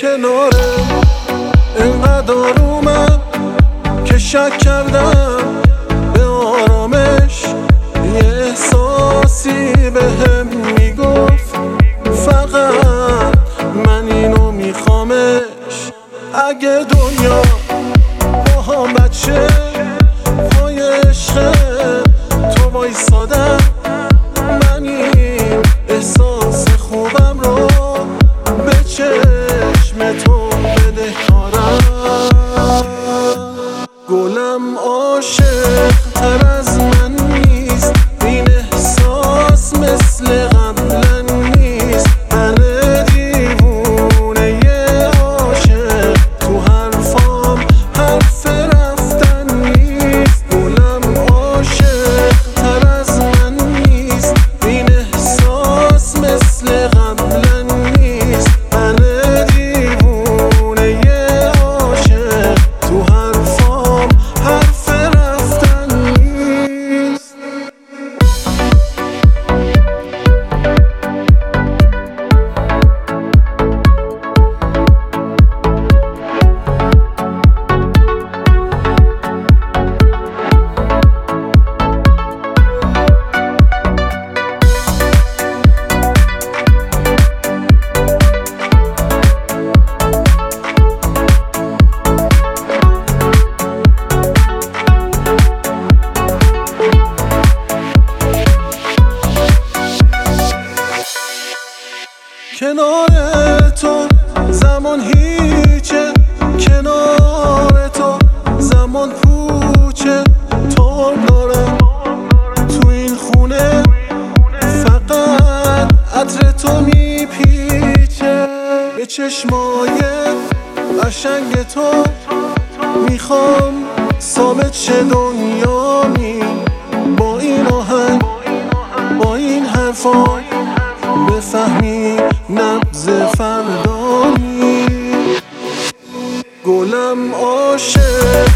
کنارم اینقدر آرومم که شک کردم به آرامش. یه احساسی بهم میگفت فقط من اینو میخوامش. اگه دنیا با هم بچه پای عشق تو وایسادم، من این احساس خوبم رو به چشم تو بدهکارم. گلم عاشق تر از من نیست، این احساس مثل قبلا نیست. من دیوونه عاشق، تو حرفام حرف رفتن نیست. گلم عاشق تر از من نیست، این احساس مثل قبلا نیست. من دیوونه عاشق، تو حرفام حرف رفتن نیست. کنار تو زمان هیچه، کنار تو زمان پوچه. تو دارم تو این خونه، فقط عطر تو میپیچه. به چشمای قشنگ تو میخوام ثابت شه دنیامی. با این آهنگ با این حرفا بفهمی نبض فردانی. گلم عاشق